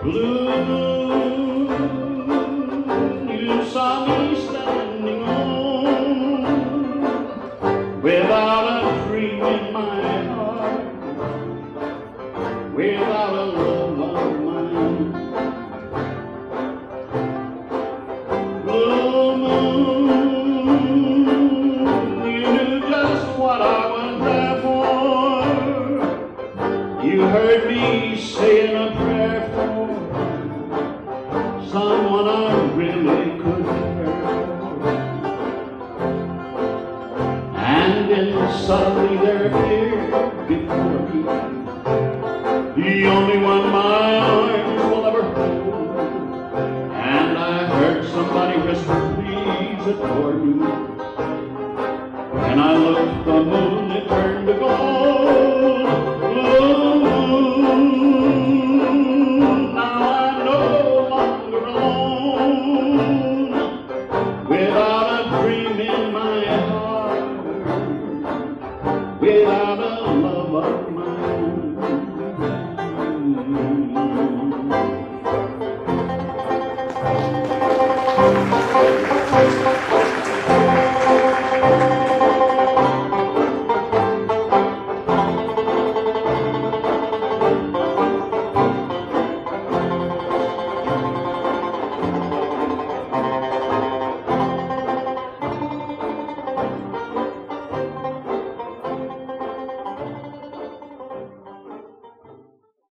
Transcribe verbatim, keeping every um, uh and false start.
Blue moon, you saw me standing alone, without a dream in my heart, without a love of mine. Blue moon, you knew just what I was there for. You heard me saying a prayer for someone I really could care for. And then suddenly there appeared before me the only one my arms will ever hold. And I heard somebody whisper, please adore me. And I looked at the moon, it turned to gold. Blue moon, now I'm no longer alone, without a dream in my heart, without a love of mine.